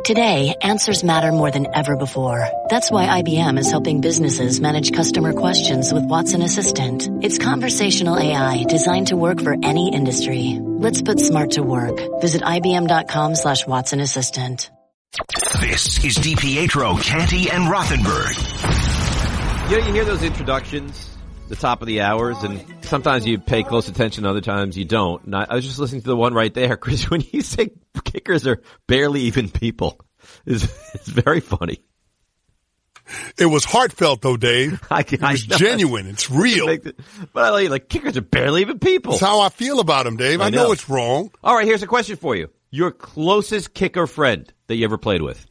Today, answers matter more than ever before. That's why IBM is helping businesses manage customer questions with Watson Assistant. It's conversational AI designed to work for any industry. Let's put smart to work. Visit IBM.com/Watson Assistant. This is DiPietro, Canty, and Rothenberg. You hear those introductions, the top of the hours, and sometimes you pay close attention, other times you don't. And I was just listening to the one right there, Chris, when you say kickers are barely even people. It's very funny. It was heartfelt, though, Dave. It was genuine. It's real. But I like kickers are barely even people. That's how I feel about them, Dave. I know it's wrong. All right, here's a question for you. Your closest kicker friend that you ever played with?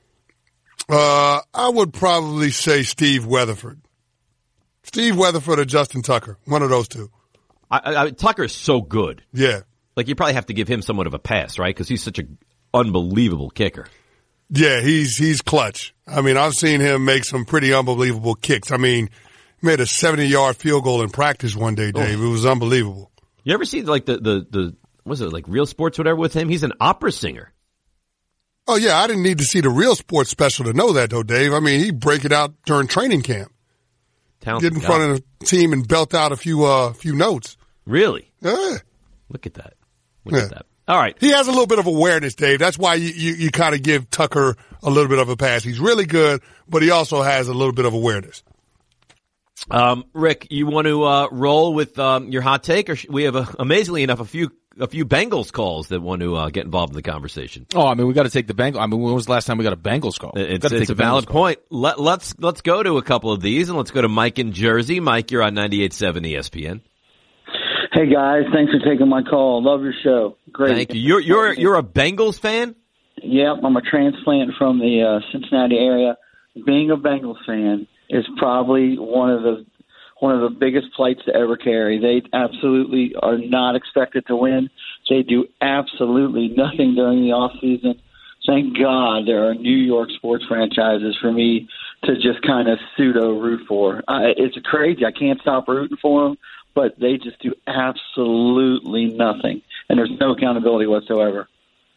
I would probably say Steve Weatherford. Steve Weatherford or Justin Tucker. One of those two. Tucker's so good. Yeah. Like, you probably have to give him somewhat of a pass, right? Because he's such an unbelievable kicker. Yeah, he's clutch. I mean, I've seen him make some pretty unbelievable kicks. I mean, he made a 70-yard field goal in practice one day, Dave. It was unbelievable. You ever see, like, the was it, like, Real Sports or whatever with him? He's an opera singer. Oh, yeah, I didn't need to see the Real Sports special to know that, though, Dave. I mean, he'd break it out during training camp. Talented Get in front of the team and belt out a few notes. Really? Yeah. Look at that. Look at that. All right. He has a little bit of awareness, Dave. That's why you kind of give Tucker a little bit of a pass. He's really good, but he also has a little bit of awareness. Rick, you want to roll with your hot take, or we have amazingly enough a few Bengals calls that want to get involved in the conversation? Oh, I mean, we got to take the Bengals. I mean, when was the last time we got a Bengals call? It's a valid point. Let's go to a couple of these, and let's go to Mike in Jersey. Mike, you're on 98.7 ESPN. Hey guys, thanks for taking my call. Love your show. Great. Thank you. You're a Bengals fan? Yep, I'm a transplant from the Cincinnati area. Being a Bengals fan is probably one of the biggest plights to ever carry. They absolutely are not expected to win. They do absolutely nothing during the off season. Thank God there are New York sports franchises for me to just kind of pseudo root for. It's crazy. I can't stop rooting for them. But they just do absolutely nothing, and there's no accountability whatsoever.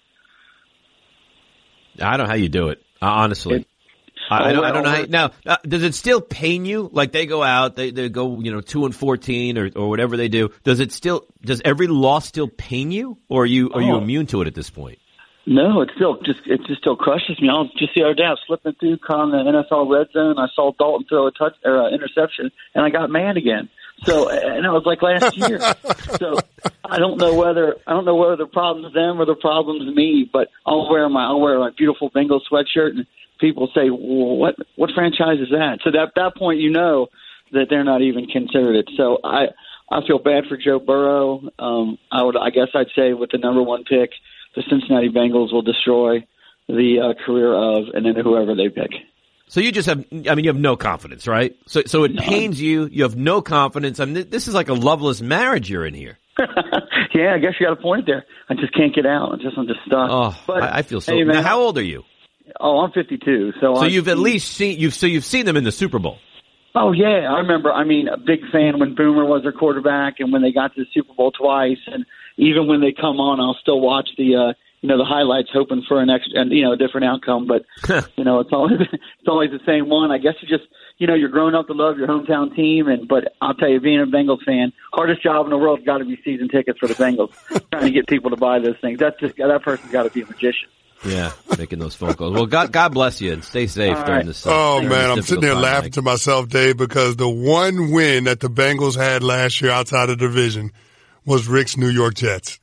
I don't know how you do it, honestly. I don't know how. Now, does it still pain you? Like, they go out, they go 2-14 or whatever they do. Does every loss still pain you, or are you immune to it at this point? No, it just still crushes me. Just the other day, I was flipping through the NFL red zone. I saw Dalton throw a interception, and I got mad again. So, and it was like last year. So I don't know whether the problem's them or the problem's me, but I'll wear my beautiful Bengals sweatshirt, and people say, well, what franchise is that? So at that point, you know that they're not even considered it. So I feel bad for Joe Burrow. I guess I'd say with the number one pick, the Cincinnati Bengals will destroy the career of and then whoever they pick. So you just have, you have no confidence, right? So it pains you. You have no confidence. I mean, this is like a loveless marriage you're in here. Yeah, I guess you got a point there. I just can't get out. I'm just stuck. Oh, but, I feel so. Hey, man, now, how old are you? Oh, I'm 52. So you've at least seen you've seen them in the Super Bowl. Oh yeah, I remember. I mean, a big fan when Boomer was their quarterback, and when they got to the Super Bowl twice, and even when they come on, I'll still watch the highlights, hoping for a different outcome. But it's always the same one. I guess you're growing up to love your hometown team, but I'll tell you, being a Bengals fan, hardest job in the world got to be season tickets for the Bengals. Trying to get people to buy those things. That person's got to be a magician. Yeah, making those phone calls. Well, God bless you and stay safe during this. Oh man, I'm sitting there laughing to myself, Dave, because the one win that the Bengals had last year outside of the division was Rick's New York Jets.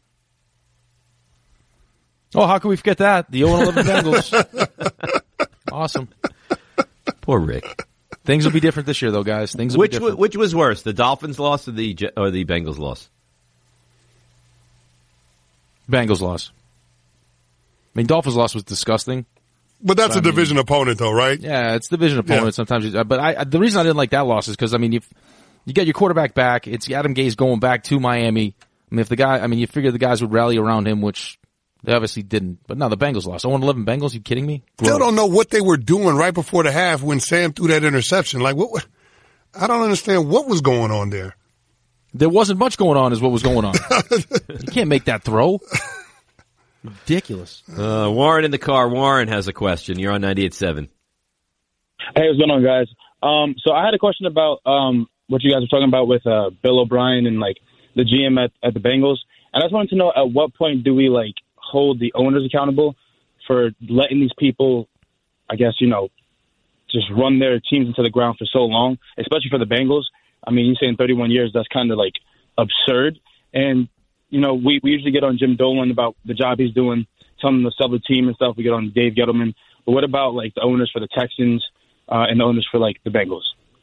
Oh, how can we forget that? The 0-11 Bengals. Awesome. Poor Rick. Things will be different this year, though, guys. Things will be different. Which was worse, the Dolphins' loss or the Bengals' loss? Bengals' loss. I mean, Dolphins' loss was disgusting. But that's a division opponent, though, right? Yeah, it's division opponent sometimes. But the reason I didn't like that loss is because, I mean, you get your quarterback back. It's Adam Gase going back to Miami. I mean, you figure the guys would rally around him, which they obviously didn't. But no, the Bengals lost. 0-11 Bengals, you kidding me? Still don't know what they were doing right before the half when Sam threw that interception. Like, what? I don't understand what was going on there. There wasn't much going on is what was going on. You can't make that throw. Ridiculous. Warren in the car. Warren has a question. You're on 98.7. Hey, what's going on, guys? So I had a question about what you guys were talking about with Bill O'Brien and like the GM at the Bengals, and I just wanted to know at what point do we like hold the owners accountable for letting these people, I guess, just run their teams into the ground for so long, especially for the Bengals. I mean, you say in 31 years, that's kind of like absurd. And we usually get on Jim Dolan about the job he's doing, telling him to sell the team and stuff. We get on Dave Gettleman. But what about like the owners for the Texans and the owners for like the Bengals?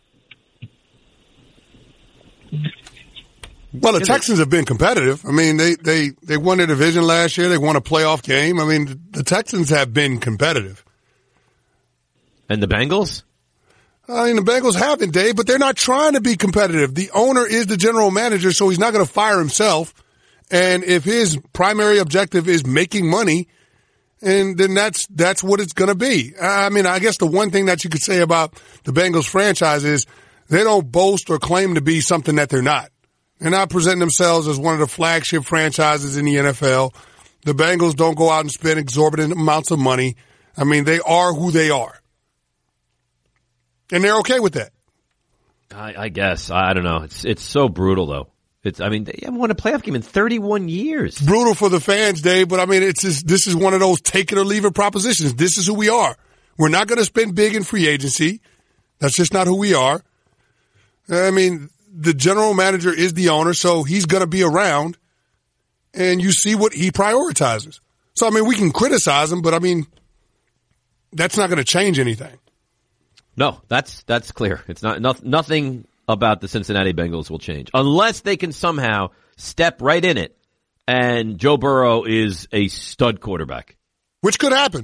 Well, the Texans have been competitive. I mean, they won their division last year. They won a playoff game. I mean, the Texans have been competitive. And the Bengals? I mean, the Bengals haven't, Dave, but they're not trying to be competitive. The owner is the general manager, so he's not going to fire himself. And if his primary objective is making money, and then that's what it's going to be. I mean, I guess the one thing that you could say about the Bengals franchise is they don't boast or claim to be something that they're not. They're not presenting themselves as one of the flagship franchises in the NFL. The Bengals don't go out and spend exorbitant amounts of money. I mean, they are who they are. And they're okay with that. I guess. I don't know. It's so brutal, though. They haven't won a playoff game in 31 years. It's brutal for the fans, Dave, but I mean, this is one of those take it or leave it propositions. This is who we are. We're not going to spend big in free agency. That's just not who we are. I mean, the general manager is the owner, so he's going to be around, and you see what he prioritizes. So, I mean, we can criticize him, but I mean, that's not going to change anything. No, that's clear. It's nothing about the Cincinnati Bengals will change unless they can somehow step right in it and Joe Burrow is a stud quarterback. Which could happen.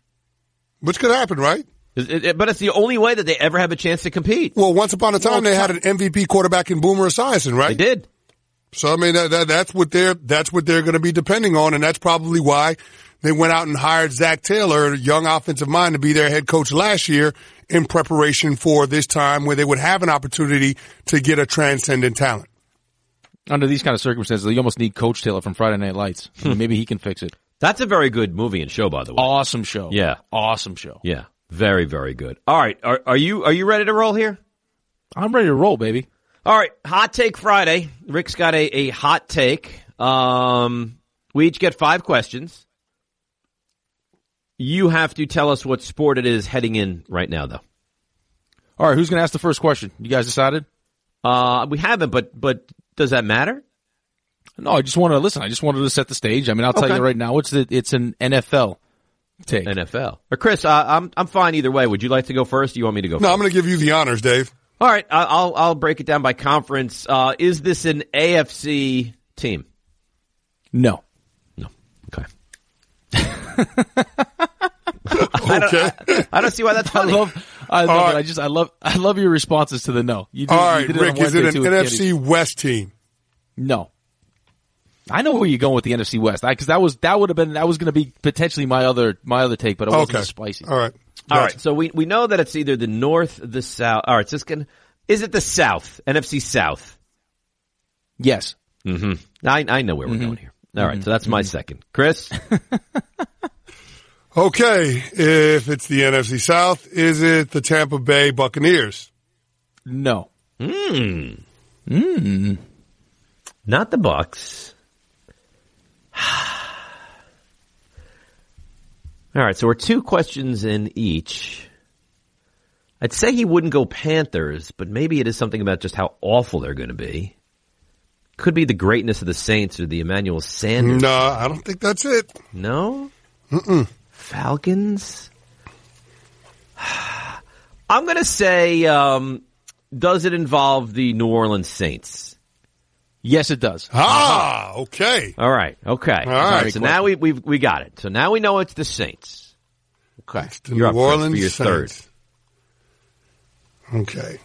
Right? But it's the only way that they ever have a chance to compete. Well, once upon a time, they had an MVP quarterback in Boomer Esiason, right? They did. So, I mean, that's what they're going to be depending on, and that's probably why they went out and hired Zach Taylor, a young offensive mind, to be their head coach last year in preparation for this time where they would have an opportunity to get a transcendent talent. Under these kind of circumstances, you almost need Coach Taylor from Friday Night Lights. I mean, maybe he can fix it. That's a very good movie and show, by the way. Awesome show. Yeah. Awesome show. Yeah. Very, very good. All right. Are you ready to roll here? I'm ready to roll, baby. All right. Hot Take Friday. Rick's got a hot take. We each get 5 questions. You have to tell us what sport it is heading in right now, though. All right, who's going to ask the first question? You guys decided? We haven't, but does that matter? No, I just wanted to set the stage. I mean, I'll tell you right now, it's an NFL take. NFL. Or Chris, I'm fine either way. Would you like to go first? Or do you want me to go first? No, I'm going to give you the honors, Dave. All right, I'll break it down by conference. Is this an AFC team? No. Okay. Okay. I don't see why that's funny. I love your responses to the no. All right, Rick, is it an NFC West team? No. I know where you're going with the NFC West, because that was going to be potentially my other take, but it wasn't as spicy. All right. All right. So we know that it's either the North, the South. All right. Is it the South? NFC South? Yes. Mm-hmm. I know where we're going here. All right. So that's my second. Chris? Okay. If it's the NFC South, is it the Tampa Bay Buccaneers? No. Not the Bucs. All right, so we're 2 questions in each. I'd say he wouldn't go Panthers, but maybe it is something about just how awful they're going to be. Could be the greatness of the Saints or the Emmanuel Sanders. No, I don't think that's it. No? Mm-mm. Falcons? I'm going to say, does it involve the New Orleans Saints? Yes, it does. Okay. All right. Okay. All right. So now we got it. So now we know it's the Saints. Okay. It's the You're New up, Orleans Chris, for your Saints. third. Okay.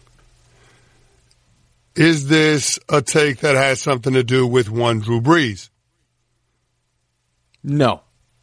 Is this a take that has something to do with one Drew Brees? No.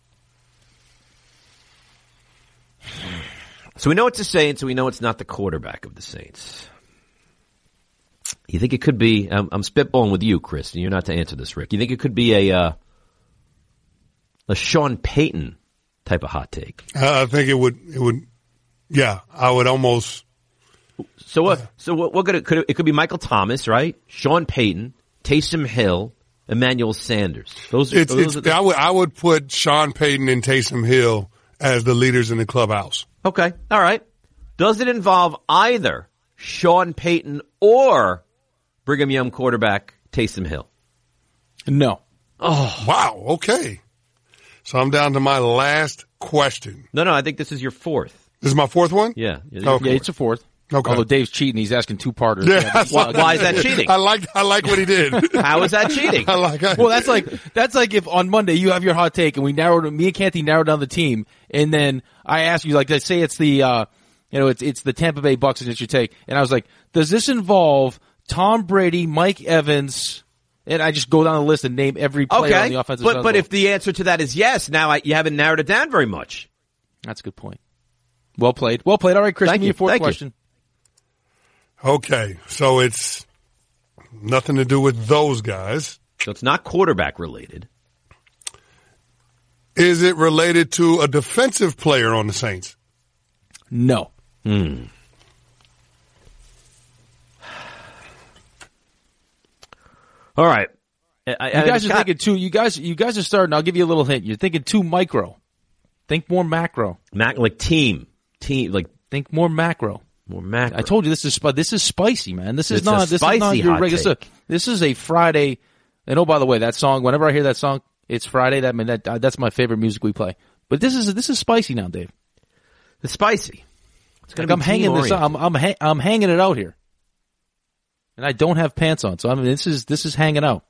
So we know it's the Saints, so we know it's not the quarterback of the Saints. You think it could be, I'm spitballing with you, Chris, and you're not to answer this, Rick. You think it could be a a Sean Payton type of hot take. I think it would. Yeah, I would almost. So what? It could be Michael Thomas, right? Sean Payton, Taysom Hill, Emmanuel Sanders. I would put Sean Payton and Taysom Hill as the leaders in the clubhouse. Okay, all right. Does it involve either Sean Payton or Brigham Young quarterback Taysom Hill? No. Oh, wow. Okay. So I'm down to my last question. No, I think this is your fourth. This is my fourth one? Yeah. Okay. Yeah, it's a fourth. Okay. Although Dave's cheating, he's asking two-parters. Yeah. Why is that cheating? I like what he did. How is that cheating? Well, that's like if on Monday you have your hot take and me and Canty narrowed down the team, and then I ask you, like, let's say it's the, it's the Tampa Bay Bucs and it's your take, and I was like, does this involve Tom Brady, Mike Evans, and I just go down the list and name every player on the offensive side. But if the answer to that is yes, now you haven't narrowed it down very much. That's a good point. Well played. All right, Chris, give me your fourth question. Okay, so it's nothing to do with those guys. So it's not quarterback related. Is it related to a defensive player on the Saints? No. All right. You guys are thinking too. You guys are starting. I'll give you a little hint. You're thinking too micro. Think more macro. Like team. Like think more macro. More macro. I told you this is spicy, man. This is not your regular stuff. This is a Friday. And oh, by the way, that song. Whenever I hear that song, it's Friday. That's my favorite music we play. But this is spicy now, Dave. It's spicy. It's like I'm hanging this. I'm hanging it out here, and I don't have pants on. So I mean, this is hanging out.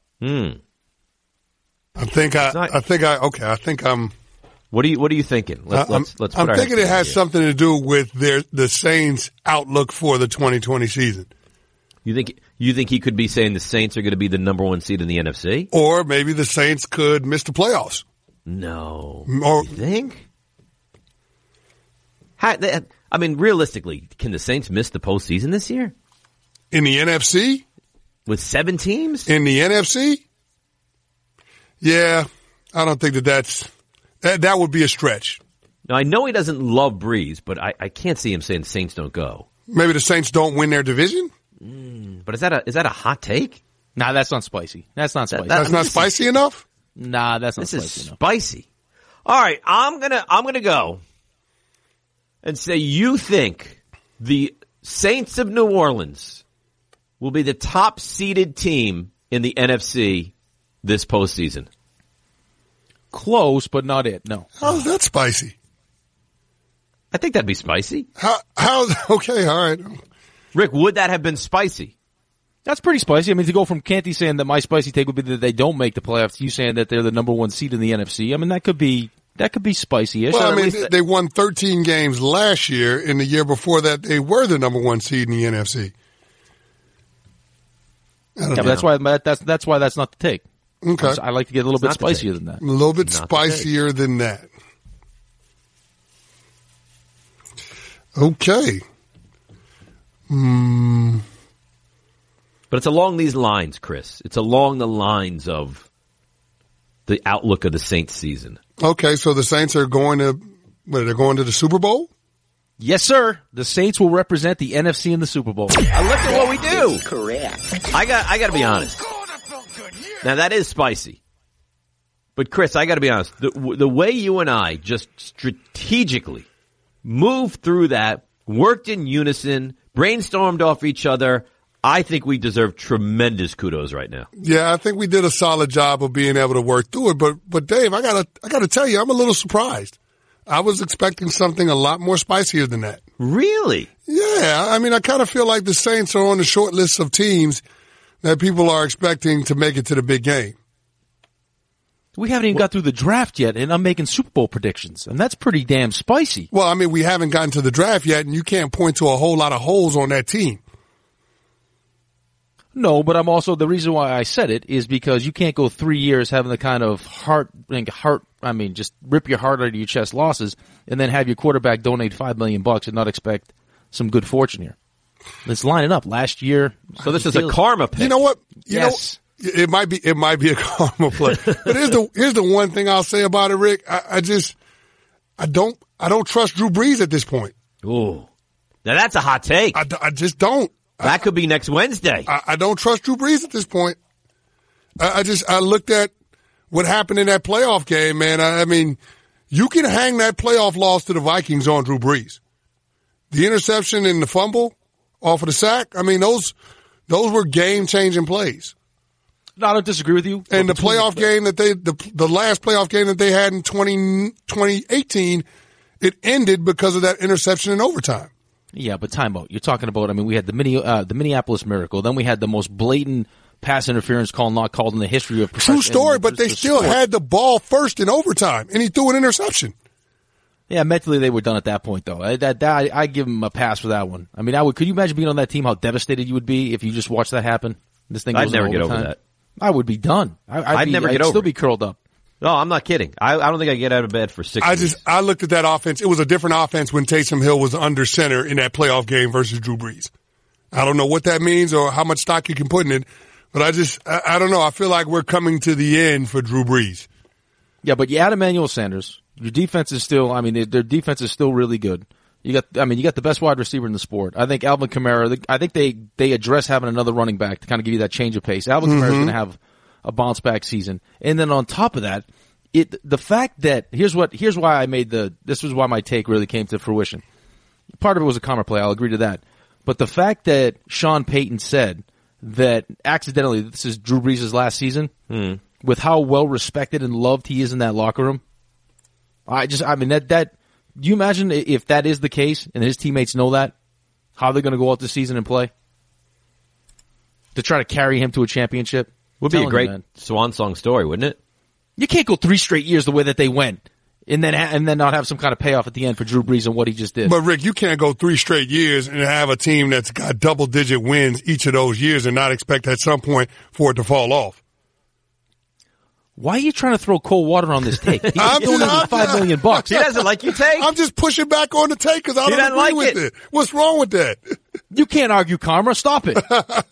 I think I'm. What are you thinking? Let's put I'm thinking it has something to do with the Saints' outlook for the 2020 season. You think he could be saying the Saints are going to be the number one seed in the NFC? Or maybe the Saints could miss the playoffs. No. Or, you think? I mean, realistically, can the Saints miss the postseason this year? In the NFC? With 7 teams? In the NFC? Yeah, I don't think that would be a stretch. Now, I know he doesn't love Breeze, but I can't see him saying the Saints don't go. Maybe the Saints don't win their division? But is that a hot take? Nah, that's not spicy. That's not spicy. That's not spicy enough? Nah, that's not spicy enough. This is spicy. All right, I'm gonna go and say you think the Saints of New Orleans will be the top seeded team in the NFC this postseason. Close, but not it. No. How's that spicy? I think that'd be spicy. How? Okay, all right. Rick, would that have been spicy? That's pretty spicy. I mean, to go from Canty saying that my spicy take would be that they don't make the playoffs, you saying that they're the number one seed in the NFC. I mean, that could be spicy-ish. Well, I mean, they won 13 games last year, and the year before that, they were the number one seed in the NFC. Yeah, but that's why that's not the take. Okay. I like to get a little bit spicier than that. A little bit spicier than that. Okay. But it's along these lines, Chris. It's along the lines of the outlook of the Saints season. Okay, so the Saints are going to the Super Bowl? Yes, sir. The Saints will represent the NFC in the Super Bowl. Look at what we do. Correct. I got to be honest. Now that is spicy. But Chris, I got to be honest. The way you and I just strategically moved through that, worked in unison, brainstormed off each other, I think we deserve tremendous kudos right now. Yeah, I think we did a solid job of being able to work through it. But Dave, I gotta tell you, I'm a little surprised. I was expecting something a lot more spicier than that. Really? Yeah, I mean, I kind of feel like the Saints are on the short list of teams that people are expecting to make it to the big game. We haven't even got through the draft yet, and I'm making Super Bowl predictions, and that's pretty damn spicy. Well, I mean, we haven't gotten to the draft yet, and you can't point to a whole lot of holes on that team. No, but I'm also, the reason why I said it is because you can't go 3 years having the kind of just rip your heart out of your chest losses and then have your quarterback donate $5 million and not expect some good fortune here. Let's line it up. Last year. So this is a karma pick. You know what? Yes. It might be a karma play. But here's the one thing I'll say about it, Rick. I don't trust Drew Brees at this point. Ooh. Now that's a hot take. I just don't. That could be next Wednesday. I don't trust Drew Brees at this point. I looked at what happened in that playoff game, man. I mean, you can hang that playoff loss to the Vikings on Drew Brees. The interception and the fumble off of the sack, I mean, those were game-changing plays. No, I don't disagree with you. And the playoff game that the last playoff game that they had in 2018, it ended because of that interception in overtime. Yeah, but timeout. You're talking about, I mean, we had the Minneapolis Miracle. Then we had the most blatant pass interference call not called in the history of True story, but they still had the ball first in overtime, and he threw an interception. Yeah, mentally they were done at that point, though. I give him a pass for that one. I mean, could you imagine being on that team, how devastated you would be if you just watched that happen? This thing I'd never get over that. I would be done. I'd still be curled up. No, I'm not kidding. I don't think I get out of bed for 6 weeks. I looked at that offense. It was a different offense when Taysom Hill was under center in that playoff game versus Drew Brees. I don't know what that means or how much stock you can put in it, but I don't know. I feel like we're coming to the end for Drew Brees. Yeah, but you add Emmanuel Sanders. Your defense is still, I mean, their defense is still really good. You got the best wide receiver in the sport. I think Alvin Kamara, I think they address having another running back to kind of give you that change of pace. Alvin Kamara is going to have a bounce back season. And then on top of that, the fact that, here's why this was why my take really came to fruition. Part of it was a karma play. I'll agree to that. But the fact that Sean Payton said that accidentally this is Drew Brees' last season, with how well respected and loved he is in that locker room, do you imagine if that is the case and his teammates know that, how they're going to go out this season and play? To try to carry him to a championship? Would be a great swan song story, wouldn't it? You can't go 3 straight years the way that they went and then not have some kind of payoff at the end for Drew Brees and what he just did. But Rick, you can't go 3 straight years and have a team that's got double-digit wins each of those years and not expect at some point for it to fall off. Why are you trying to throw cold water on this take? He's donating $5 million. He doesn't like your take. I'm just pushing back on the take because I don't agree with it. What's wrong with that? You can't argue karma. Stop it.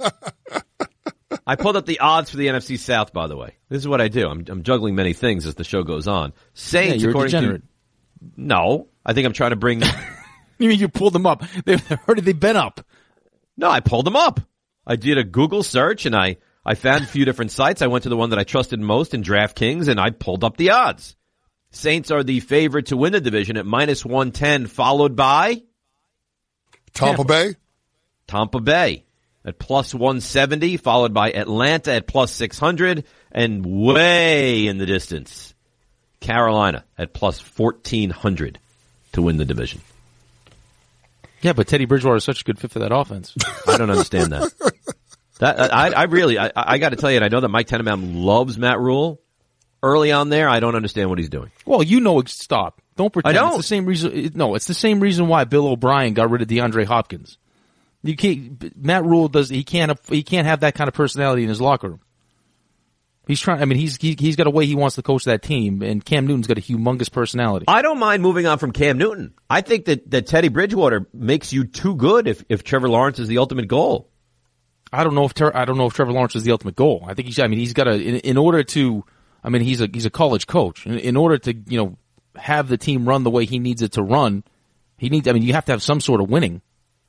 I pulled up the odds for the NFC South, by the way. This is what I do. I'm juggling many things as the show goes on. Saints, you're a degenerate. No, I think I'm trying to bring. You mean you pulled them up? Where have they been up? No, I pulled them up. I did a Google search and I found a few different sites. I went to the one that I trusted most in DraftKings and I pulled up the odds. Saints are the favorite to win the division at -110, followed by Tampa Bay. Tampa Bay at +170, followed by Atlanta at +600, and way in the distance, Carolina at +1,400 to win the division. Yeah, but Teddy Bridgewater is such a good fit for that offense. I don't understand that. I got to tell you, and I know that Mike Tannenbaum loves Matt Rule. Early on there, I don't understand what he's doing. Well, stop. Don't pretend. I don't. It's the same reason. No, it's the same reason why Bill O'Brien got rid of DeAndre Hopkins. You can't. Matt Rule he can't have that kind of personality in his locker room. He's trying. I mean, he's got a way he wants to coach that team, and Cam Newton's got a humongous personality. I don't mind moving on from Cam Newton. I think that Teddy Bridgewater makes you too good if Trevor Lawrence is the ultimate goal. I don't know if Trevor Lawrence is the ultimate goal. I think he's got in order to. I mean, he's a college coach. In order to have the team run the way he needs it to run, you have to have some sort of winning.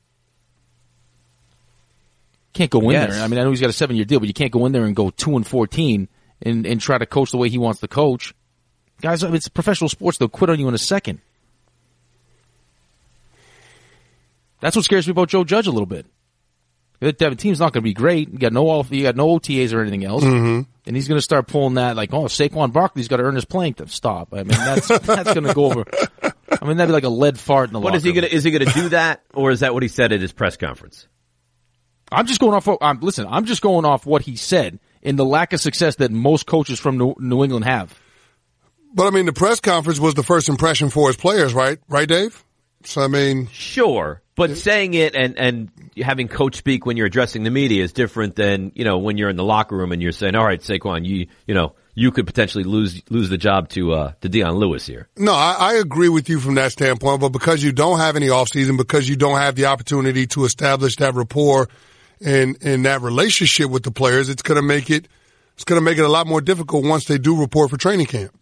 Can't go in there. I mean, I know he's got a 7-year deal, but you can't go in there and go 2-14 and try to coach the way he wants to coach. Guys, it's professional sports. They'll quit on you in a second. That's what scares me about Joe Judge a little bit. The team's not going to be great. You got no OTAs or anything else, and he's going to start pulling that Saquon Barkley's got to earn his playing time. Stop. I mean, that's going to go over. I mean, that'd be like a lead fart in the locker room. Is he going to do that, or is that what he said at his press conference? I'm just going off. I'm just going off what he said in the lack of success that most coaches from New England have. But I mean, the press conference was the first impression for his players, right? Right, Dave? So I mean, sure. But saying it and having coach speak when you're addressing the media is different than, when you're in the locker room and you're saying, all right, Saquon, you could potentially lose the job to Deion Lewis here. No, I agree with you from that standpoint, but because you don't have any offseason, because you don't have the opportunity to establish that rapport and that relationship with the players, it's going to make it it's going to make it a lot more difficult once they do report for training camp.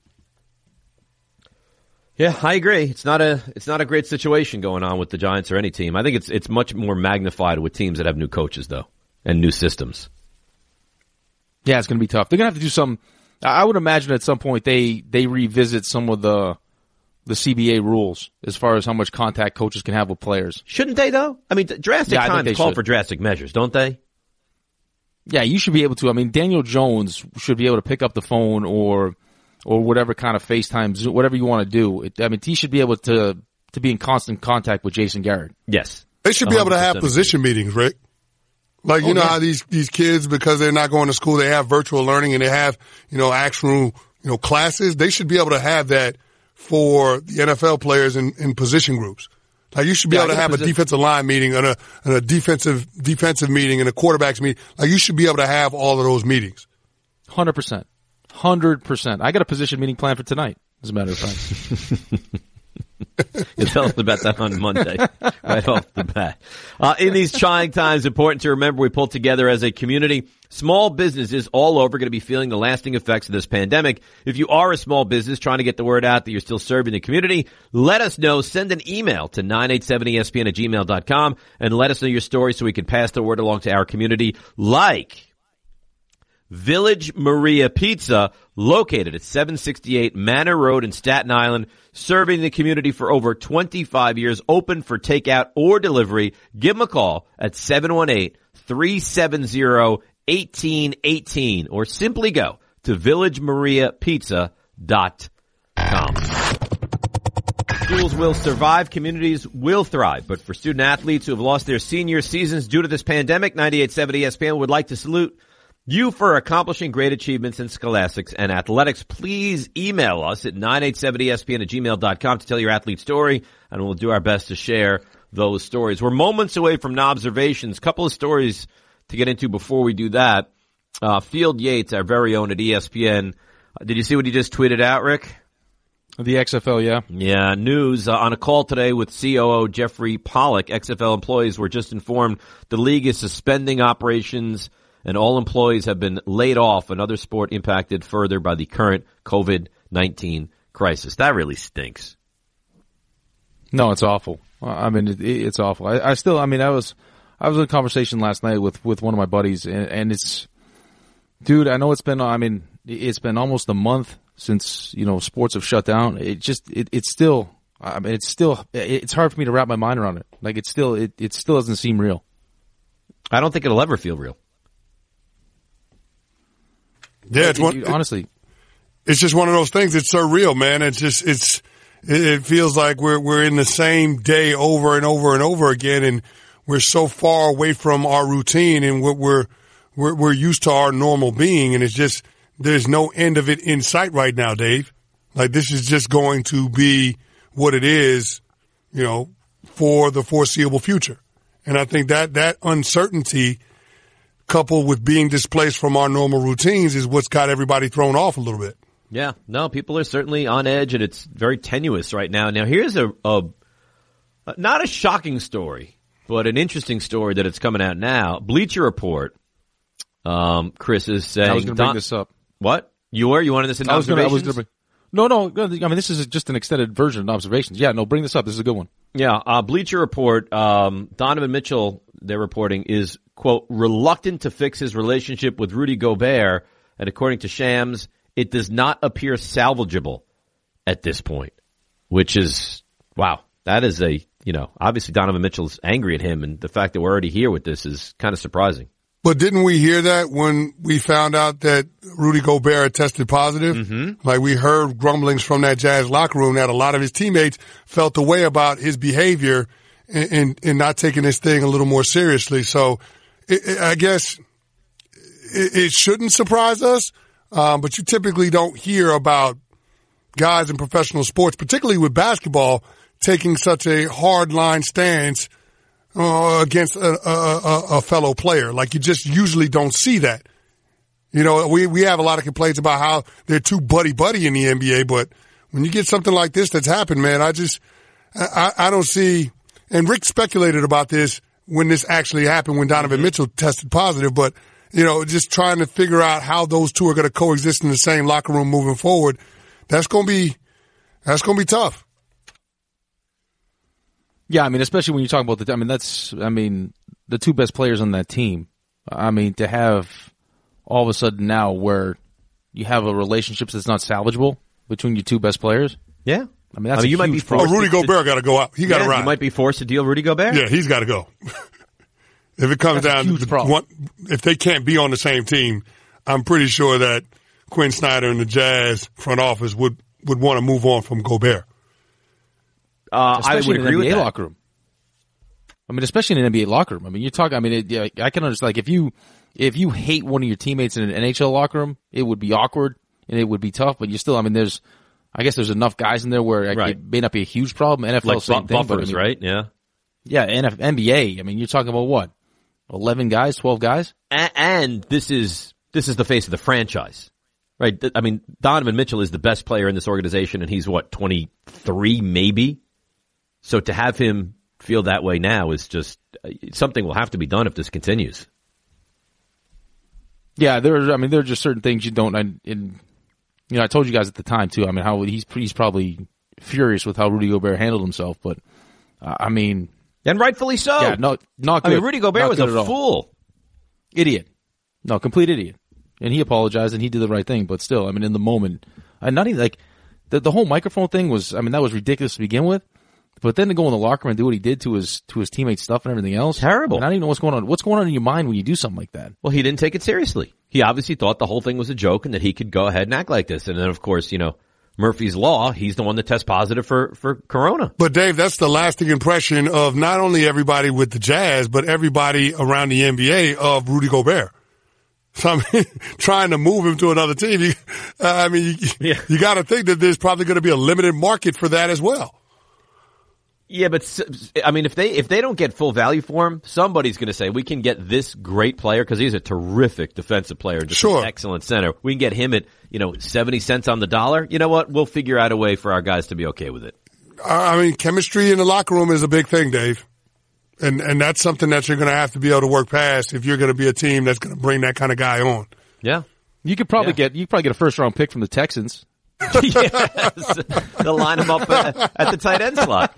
Yeah, I agree. It's not a great situation going on with the Giants or any team. I think it's much more magnified with teams that have new coaches though and new systems. Yeah, it's going to be tough. They're going to have to do some. I would imagine at some point they revisit some of the CBA rules as far as how much contact coaches can have with players. Shouldn't they though? I mean, drastic times call for drastic measures, don't they? Yeah, you should be able to. I mean, Daniel Jones should be able to pick up the phone or whatever kind of FaceTime, whatever you want to do. I mean, he should be able to be in constant contact with Jason Garrett. Yes. They should be able to have position meetings, Rick. Like, you know how these kids, because they're not going to school, they have virtual learning and they have, actual, classes. They should be able to have that for the NFL players in position groups. Like, you should be able to have a defensive line meeting and a defensive meeting and a quarterback's meeting. Like, you should be able to have all of those meetings. 100%. 100%. I got a position meeting planned for tonight, as a matter of fact. You tell us about that on Monday, right off the bat. In these trying times, important to remember we pull together as a community. Small businesses all over going to be feeling the lasting effects of this pandemic. If you are a small business trying to get the word out that you're still serving the community, let us know. Send an email to 987ESPN@gmail.com and let us know your story so we can pass the word along to our community, like Village Maria Pizza, located at 768 Manor Road in Staten Island, serving the community for over 25 years, open for takeout or delivery. Give them a call at 718-370-1818 or simply go to villagemariapizza.com. Schools will survive, communities will thrive, but for student athletes who have lost their senior seasons due to this pandemic, 98.7 ESPN would like to salute you for accomplishing great achievements in scholastics and athletics. Please email us at 987ESPN@gmail.com to tell your athlete story, and we'll do our best to share those stories. We're moments away from Nobservations. Couple of stories to get into before we do that. Field Yates, our very own at ESPN. Did you see what he just tweeted out, Rick? The XFL, yeah. Yeah, news on a call today with COO Jeffrey Pollack. XFL employees were just informed the league is suspending operations and all employees have been laid off. Another sport impacted further by the current COVID-19 crisis. That really stinks. No, it's awful. I mean, it's awful. I was in a conversation last night with one of my buddies, and it's, dude, I know it's been almost a month since, sports have shut down. It's hard for me to wrap my mind around it. Like, it still doesn't seem real. I don't think it'll ever feel real. Yeah, honestly, it's just one of those things. It's surreal, man. It feels like we're in the same day over and over and over again, and we're so far away from our routine and what we're used to our normal being, and it's just there's no end of it in sight right now, Dave. Like, this is just going to be what it is, for the foreseeable future. And I think that uncertainty, coupled with being displaced from our normal routines, is what's got everybody thrown off a little bit. Yeah, no, people are certainly on edge, and it's very tenuous right now. Now, here's a not a shocking story, but an interesting story that it's coming out now. Bleacher Report, Chris is saying... I was going to bring this up. What? You wanted this in Observations? No, I mean, this is just an extended version of Observations. Yeah, no, bring this up. This is a good one. Yeah, Bleacher Report, Donovan Mitchell, they're reporting, is, quote, reluctant to fix his relationship with Rudy Gobert, and according to Shams, it does not appear salvageable at this point, which is, wow, that is obviously Donovan Mitchell's angry at him, and the fact that we're already here with this is kind of surprising. But didn't we hear that when we found out that Rudy Gobert had tested positive? Mm-hmm. Like, we heard grumblings from that Jazz locker room that a lot of his teammates felt the way about his behavior and not taking this thing a little more seriously. So I guess it shouldn't surprise us, but you typically don't hear about guys in professional sports, particularly with basketball, taking such a hard-line stance against a fellow player. Like, you just usually don't see that. We have a lot of complaints about how they're too buddy-buddy in the NBA, but when you get something like this that's happened, man, I don't see, and Rick speculated about this when this actually happened, when Donovan Mitchell tested positive, but just trying to figure out how those two are going to coexist in the same locker room moving forward. That's going to be tough. Yeah, I mean, especially when you talk about the two best players on that team. I mean, to have all of a sudden now where you have a relationship that's not salvageable between your two best players. Yeah. I mean, that's you might be forced. Rudy Gobert got to go out. He got to ride. You might be forced to deal Rudy Gobert. Yeah, he's got to go. If it comes down to if they can't be on the same team, I'm pretty sure that Quinn Snyder and the Jazz front office would want to move on from Gobert. I would agree with that. Locker room. I mean, especially in an NBA locker room. I mean, you're talking. I mean, I can understand. Like, if you hate one of your teammates in an NHL locker room, it would be awkward and it would be tough. But you still, I mean, there's enough guys in there where it may not be a huge problem. NFL, like same thing. Buffers, right? Yeah. Yeah, NBA. I mean, you're talking about what? 11 guys, 12 guys? And this is the face of the franchise, right? I mean, Donovan Mitchell is the best player in this organization, and he's 23 maybe. So to have him feel that way now is just something will have to be done if this continues. Yeah, there are just certain things you don't. I told you guys at the time too. I mean, how he's probably furious with how Rudy Gobert handled himself, but I mean, and rightfully so. Yeah, not good. I mean, Rudy Gobert was a fool, idiot, complete idiot, and he apologized and he did the right thing. But still, I mean, in the moment, not even like the whole microphone thing was. I mean, that was ridiculous to begin with. But then to go in the locker room and do what he did to his teammates' stuff and everything else. Terrible. I don't even know what's going on. What's going on in your mind when you do something like that? Well, he didn't take it seriously. He obviously thought the whole thing was a joke and that he could go ahead and act like this. And then, of course, Murphy's Law, he's the one that tests positive for corona. But, Dave, that's the lasting impression of not only everybody with the Jazz, but everybody around the NBA of Rudy Gobert. So, I mean, trying to move him to another team, you got to think that there's probably going to be a limited market for that as well. Yeah, but I mean, if they don't get full value for him, somebody's going to say we can get this great player because he's a terrific defensive player, just an excellent center. We can get him at 70 cents on the dollar. You know what? We'll figure out a way for our guys to be okay with it. I mean, chemistry in the locker room is a big thing, Dave, and that's something that you're going to have to be able to work past if you're going to be a team that's going to bring that kind of guy on. Yeah, you could probably get a first round pick from the Texans. Yes, they'll line him up at the tight end slot.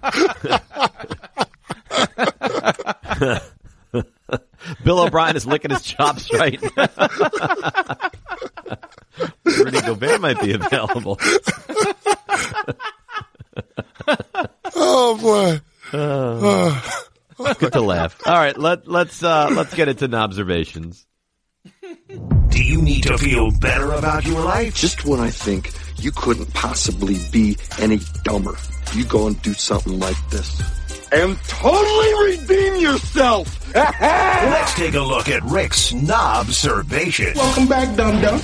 Bill O'Brien is licking his chops right now. Rudy Gobert might be available. Oh boy! Good to laugh. All right, let's get into an observations. Do you need to feel better about your life? Just when I think you couldn't possibly be any dumber, you go and do something like this and totally redeem yourself. Let's take a look at Rick's Knobservation. Welcome back, dum-dum.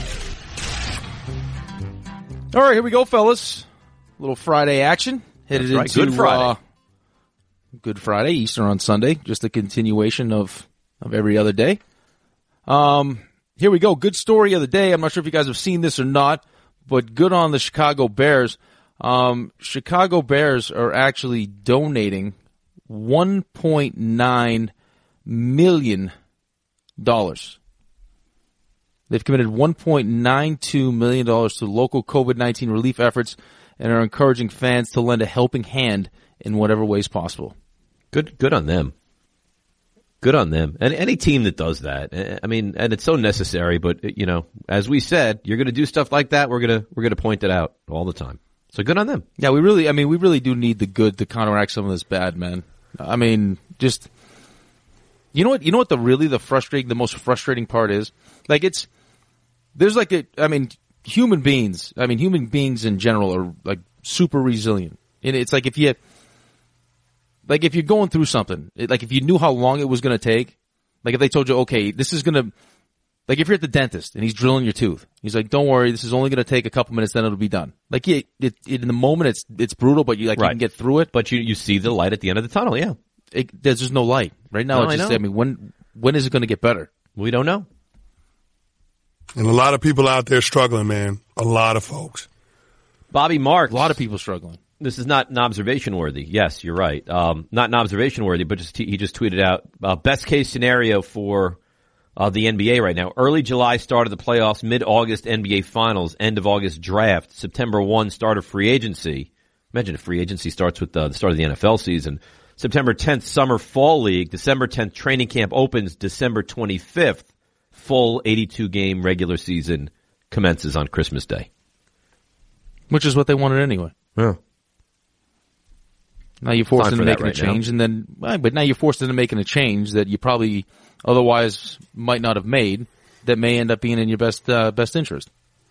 All right, here we go, fellas. A little Friday action. Headed into Good Friday. Good Friday, Easter on Sunday. Just a continuation of every other day. Here we go. Good story of the day. I'm not sure if you guys have seen this or not, but good on the Chicago Bears. Chicago Bears are actually donating $1.9 million. They've committed $1.92 million to local COVID-19 relief efforts and are encouraging fans to lend a helping hand in whatever ways possible. Good on them. Good on them. And any team that does that, I mean, and it's so necessary, but as we said, you're going to do stuff like that, we're going to point it out all the time. So good on them. Yeah, we really do need the good to counteract some of this bad, man. I mean, just you know what the most frustrating part is? Like human beings in general are like super resilient. And it's like if you're going through something, like if you knew how long it was going to take, like if they told you, okay, this is going to, like if you're at the dentist and he's drilling your tooth, he's like, don't worry, this is only going to take a couple minutes, then it'll be done. Like in the moment, it's brutal, but you can get through it. But you see the light at the end of the tunnel, yeah. There's just no light. Right now, no, it's just, I mean, when is it going to get better? We don't know. And a lot of people out there struggling, man. A lot of folks. Bobby Marks. A lot of people struggling. This is not an observation worthy. Yes, you're right. Not an observation worthy, but he just tweeted out best case scenario for the NBA right now. Early July start of the playoffs, mid-August NBA Finals, end of August draft, September 1 start of free agency. Imagine if free agency starts with the start of the NFL season. September 10th, Summer Fall League. December 10th, training camp opens. December 25th, full 82-game regular season commences on Christmas Day. Which is what they wanted anyway. Yeah. Now you're forced into making a change, and then, but now you're forced into making a change that you probably otherwise might not have made that may end up being in your best interest.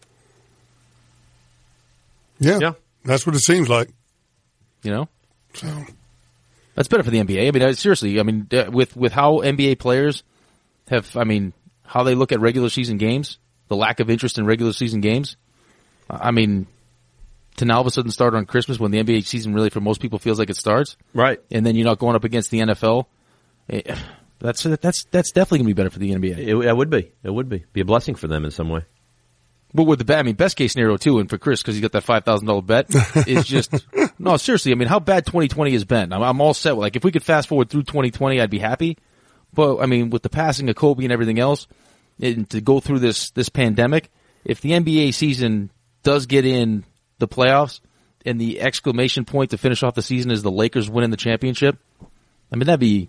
Yeah. That's what it seems like. You know? So. That's better for the NBA. I mean, seriously, I mean, with how NBA players have, I mean, how they look at regular season games, the lack of interest in regular season games, I mean, to now all of a sudden start on Christmas when the NBA season really for most people feels like it starts. Right. And then you're not going up against the NFL. That's definitely going to be better for the NBA. It would be. It would be. Be a blessing for them in some way. But with the bet, I mean, best case scenario too, and for Chris, because he got that $5,000 bet, is just, no, seriously, I mean, how bad 2020 has been. I'm all set. Like, if we could fast forward through 2020, I'd be happy. But, I mean, with the passing of Kobe and everything else, and to go through this pandemic, if the NBA season does get in the playoffs, and the exclamation point to finish off the season is the Lakers winning the championship, I mean, that'd be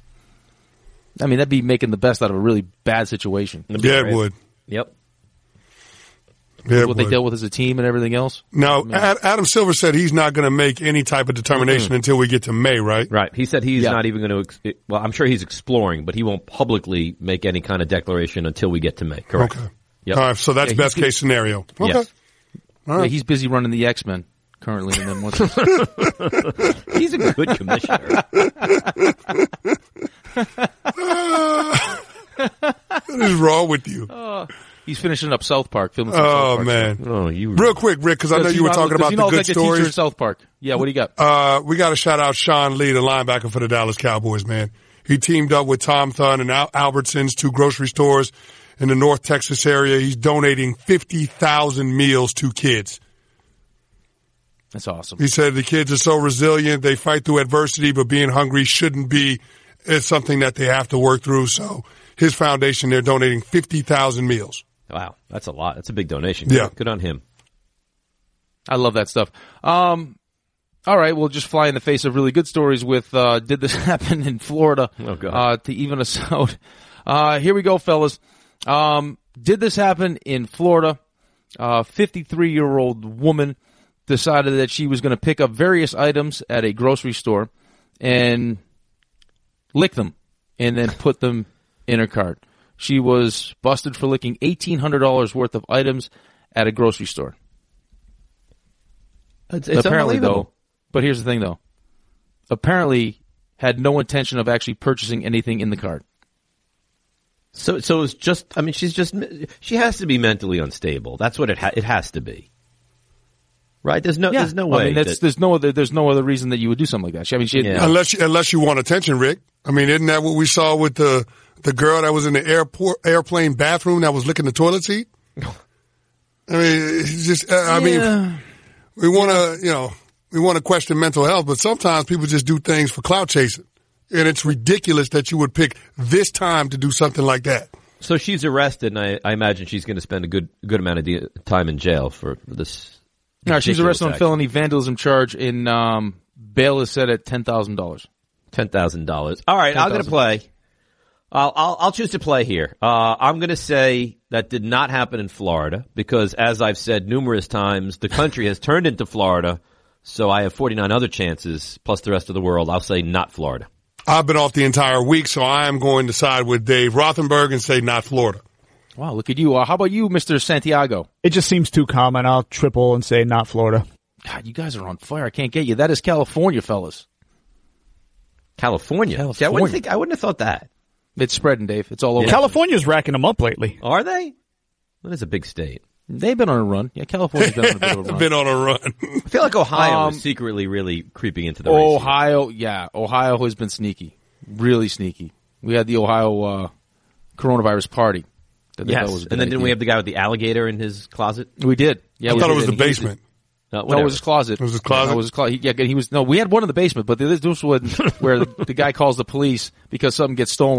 making the best out of a really bad situation. Yeah, it would. Yep. Yeah, what they dealt with as a team and everything else. Now, Adam Silver said he's not going to make any type of determination until we get to May, right? Right. He said he's not even going to, well, I'm sure he's exploring, but he won't publicly make any kind of declaration until we get to May. Correct. Okay. Yep. All right, so that's best case scenario. Okay. Yes. All right. Yeah, he's busy running the X-Men currently. And then once he's a good commissioner. What is wrong with you? he's finishing up South Park, filming some South Park. Man. Oh, Real quick, Rick, because I know you were talking about the good stories. In South Park. Yeah, what do you got? We got to shout out Sean Lee, the linebacker for the Dallas Cowboys, man. He teamed up with Tom Thun and Albertsons, two grocery stores in the North Texas area. He's donating 50,000 meals to kids. That's awesome. He said the kids are so resilient. They fight through adversity, but being hungry shouldn't be. It's something that they have to work through. So his foundation, they're donating 50,000 meals. Wow, that's a lot. That's a big donation. Yeah. Good on him. I love that stuff. All right, we'll just fly in the face of really good stories with did this happen in Florida to even us out. Here we go, fellas. Did this happen in Florida? 53-year-old woman decided that she was going to pick up various items at a grocery store and lick them and then put them in her cart. She was busted for licking $1,800 worth of items at a grocery store. It's apparently, unbelievable. though, but here's the thing, though. Apparently had no intention of actually purchasing anything in the cart. So it's just, I mean, she has to be mentally unstable. That's what it has to be. Right? There's no way. I mean, there's no other reason that you would do something like that. Unless you want attention, Rick. I mean, isn't that what we saw with the girl that was in the airplane bathroom that was licking the toilet seat? I mean, it's just, we want to question mental health, but sometimes people just do things for clout chasing. And it's ridiculous that you would pick this time to do something like that. So she's arrested, and I imagine she's going to spend a good amount of time in jail for this. No, she's arrested on felony vandalism charge. In bail is set at $10,000. $10,000. All right, I'm going to play. I'll choose to play here. I'm going to say that did not happen in Florida because, as I've said numerous times, the country has turned into Florida. So I have 49 other chances plus the rest of the world. I'll say not Florida. I've been off the entire week, so I am going to side with Dave Rothenberg and say not Florida. Wow, look at you. How about you, Mr. Santiago? It just seems too common. I'll triple and say not Florida. God, you guys are on fire. I can't get you. That is California, fellas. California? See, I wouldn't have thought that. It's spreading, Dave. It's all over. Yeah. California's racking them up lately. Are they? That is a big state. They've been on a run. Yeah, California's been on a bit of a run. Been on a run. I feel like Ohio is secretly really creeping into the race. Ohio has been sneaky. Really sneaky. We had the Ohio coronavirus party. Yes, and then didn't we have the guy with the alligator in his closet? We did. Yeah, I thought it was the basement. No, it was his closet. It was his closet? No, it was his closet. We had one in the basement, but this was where the guy calls the police because something gets stolen,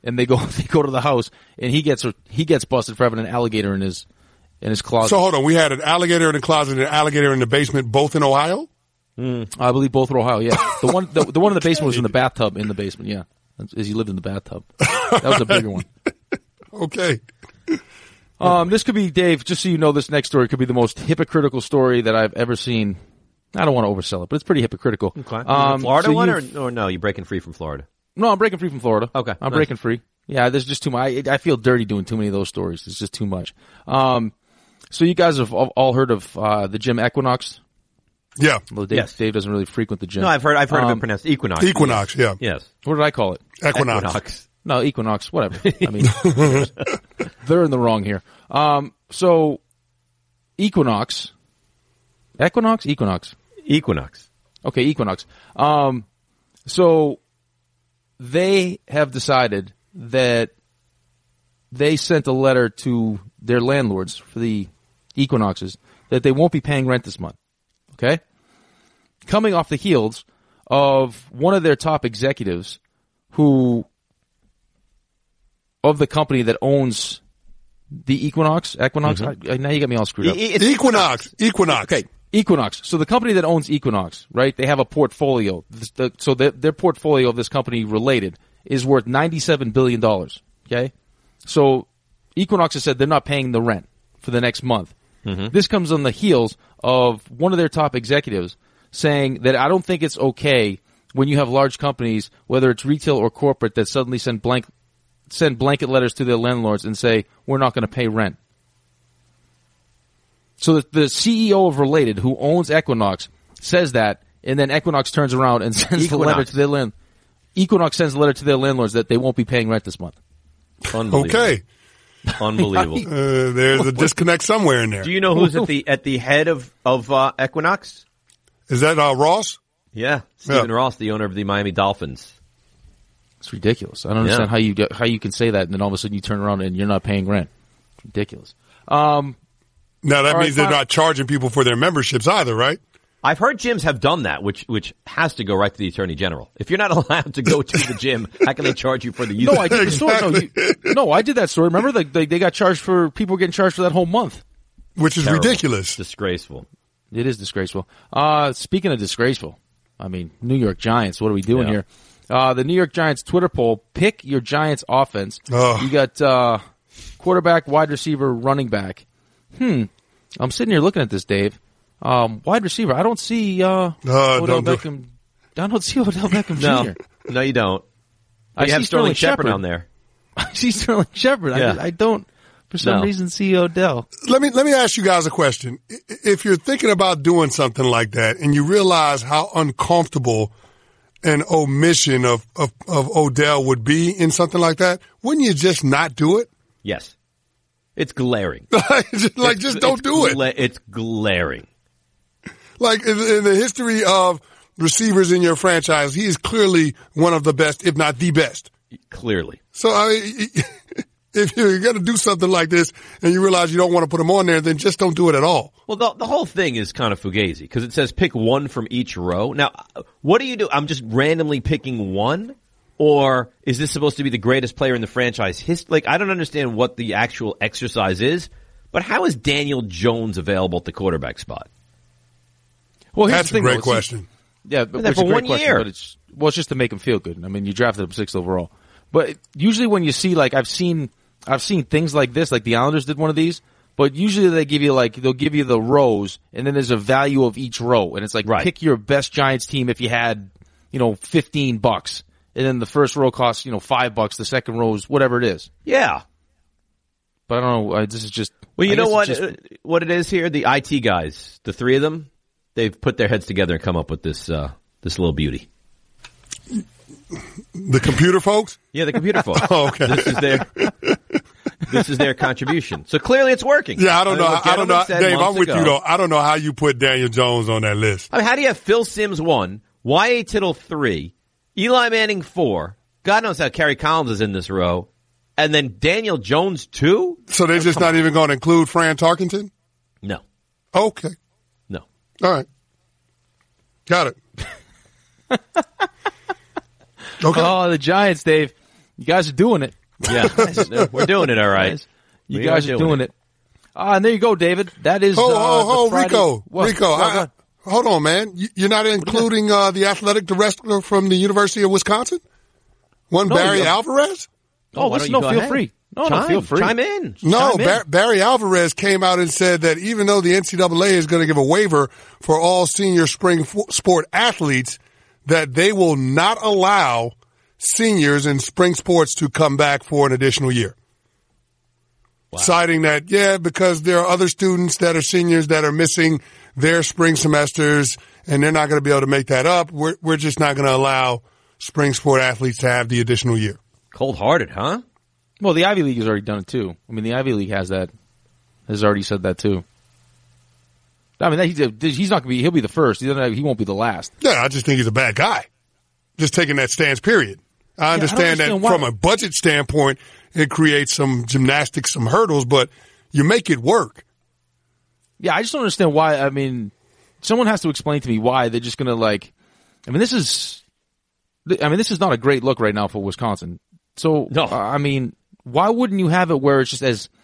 and they go to the house, and he gets busted for having an alligator in his closet. So hold on, we had an alligator in the closet and an alligator in the basement, both in Ohio? I believe both were Ohio. Yeah, the one in the basement was in the bathtub in the basement. Yeah, as he lived in the bathtub. That was a bigger one. Okay. This could be, Dave, just so you know, this next story could be the most hypocritical story that I've ever seen. I don't want to oversell it, but it's pretty hypocritical. Okay. Florida one or no? You're breaking free from Florida? No, I'm breaking free from Florida. Okay. I'm breaking free. Yeah, there's just too much. I feel dirty doing too many of those stories. It's just too much. So you guys have all heard of the gym Equinox? Yeah. Well, Dave doesn't really frequent the gym. No, I've heard of it pronounced Equinox. Equinox, yeah. Yes. What did I call it? Equinox. No, Equinox, whatever. I mean, they're in the wrong here. So Equinox. Equinox. Okay, Equinox. So they have decided that they sent a letter to their landlords for the Equinoxes that they won't be paying rent this month. Okay? Coming off the heels of one of their top executives of the company that owns the Equinox. Mm-hmm. Now you got me all screwed up. Equinox. Okay, Equinox. So the company that owns Equinox, right? They have a portfolio. So their portfolio of this company related is worth $97 billion. Okay? So Equinox has said they're not paying the rent for the next month. Mm-hmm. This comes on the heels of one of their top executives saying that I don't think it's okay when you have large companies, whether it's retail or corporate, that suddenly send blanket letters to their landlords and say, we're not going to pay rent. So the CEO of Related, who owns Equinox, says that, and then Equinox turns around and sends the letter to their Equinox sends a letter to their landlords that they won't be paying rent this month. Okay. Unbelievable. There's a disconnect somewhere in there. Do you know who's at the head of Equinox? Is that Ross? Yeah, Stephen Ross, the owner of the Miami Dolphins. It's ridiculous. I don't understand how you can say that and then all of a sudden you turn around and you're not paying rent. It's ridiculous. Now that means they're not charging people for their memberships either, right? I've heard gyms have done that, which has to go right to the Attorney General. If you're not allowed to go to the gym, how can they charge you for the use? No, I did the story. No, I did that story. Remember, they got charged for people were getting charged for that whole month, which is ridiculous, disgraceful. It is disgraceful. Speaking of disgraceful, I mean, New York Giants. What are we doing here? The New York Giants Twitter poll: pick your Giants offense. You got quarterback, wide receiver, running back. I'm sitting here looking at this, Dave. Wide receiver, I don't see Odell Beckham. I don't see Odell Beckham Jr. No, you don't. You have Sterling Shepard on there. I see Sterling Shepard. Yeah. I don't, for some reason, see Odell. Let me ask you guys a question. If you're thinking about doing something like that and you realize how uncomfortable an omission of Odell would be in something like that, wouldn't you just not do it? Yes. It's glaring. just don't do it. It's glaring. Like in the history of receivers in your franchise, he is clearly one of the best, if not the best. Clearly. So, I mean, if you're going to do something like this and you realize you don't want to put him on there, then just don't do it at all. Well, the whole thing is kind of fugazi because it says pick one from each row. Now, what do you do? I'm just randomly picking one? Or is this supposed to be the greatest player in the franchise history? Like, I don't understand what the actual exercise is, but how is Daniel Jones available at the quarterback spot? Well, that's a great question. But it's a great question, but it's just to make him feel good. I mean, you drafted him 6th overall. But usually when you see, like, I've seen things like this, like the Islanders did one of these, but usually they'll give you the rows, and then there's a value of each row. And it's like, pick your best Giants team if you had, $15. And then the first row costs, $5. The second row is whatever it is. Yeah. But I don't know. This is just. Well, you know what it is here? The IT guys, the three of them, they've put their heads together and come up with this little beauty. The computer folks? Yeah, the computer folks. Oh, okay. This is their contribution. So clearly it's working. Yeah, I don't know. Dave, I'm with you though. I don't know how you put Daniel Jones on that list. I mean, how do you have Phil Simms 1, Y.A. Tittle 3, Eli Manning 4, God knows how Kerry Collins is in this row, and then Daniel Jones 2? So they're just not even going to include Fran Tarkenton? No. Okay. No. All right. Got it. Okay. Oh, the Giants, Dave. You guys are doing it. Yeah, we're doing it all right. You guys are doing it. And there you go, David. That is Rico. Rico, hold on, man. You're not including the athletic director from the University of Wisconsin? Barry Alvarez? Feel free. No, feel free. Chime in. Barry Alvarez came out and said that even though the NCAA is going to give a waiver for all senior spring sport athletes, that they will not allow seniors in spring sports to come back for an additional year. Wow. Citing that, because there are other students that are seniors that are missing their spring semesters and they're not going to be able to make that up. We're just not going to allow spring sport athletes to have the additional year. Cold-hearted, huh? Well, the Ivy League has already done it too. I mean, the Ivy League has already said that too. I mean, he's not going to be, he'll be the first. He won't be the last. Yeah, I just think he's a bad guy. Just taking that stance, period. I understand that from a budget standpoint, it creates some gymnastics, some hurdles, but you make it work. Yeah, I just don't understand why. I mean, someone has to explain to me why they're just going to this is not a great look right now for Wisconsin. So, no. I mean, why wouldn't you have it where it's just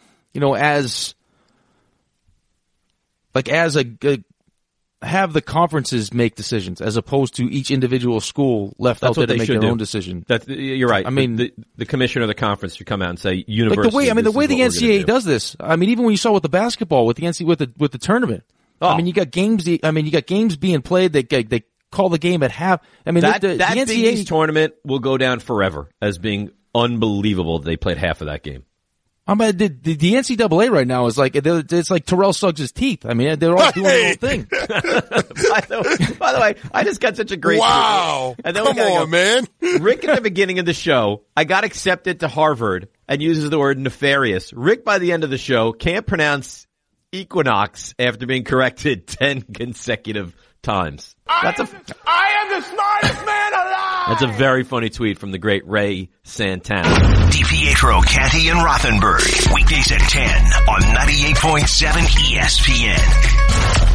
have the conferences make decisions as opposed to each individual school left out there to make their own decision? You're right. I mean, the commissioner of the conference should come out and say, university. The way the NCAA does this. I mean, even when you saw with the basketball, with the NCAA, with the tournament. Oh. I mean, you got games. You got games being played. They call the game at half. I mean, that the Big NCAA East tournament will go down forever as being unbelievable. They played half of that game. I mean, the NCAA right now is it's like Terrell Suggs' teeth. I mean, they're all doing their own thing. By the way, I just got such a great wow. And then come on, man. Rick at the beginning of the show, I got accepted to Harvard and uses the word nefarious. Rick by the end of the show can't pronounce equinox after being corrected 10 consecutive times. I am the smartest man alive! That's a very funny tweet from the great Ray Santana. DiPietro, Canty, and Rothenberg. Weekdays at 10 on 98.7 ESPN.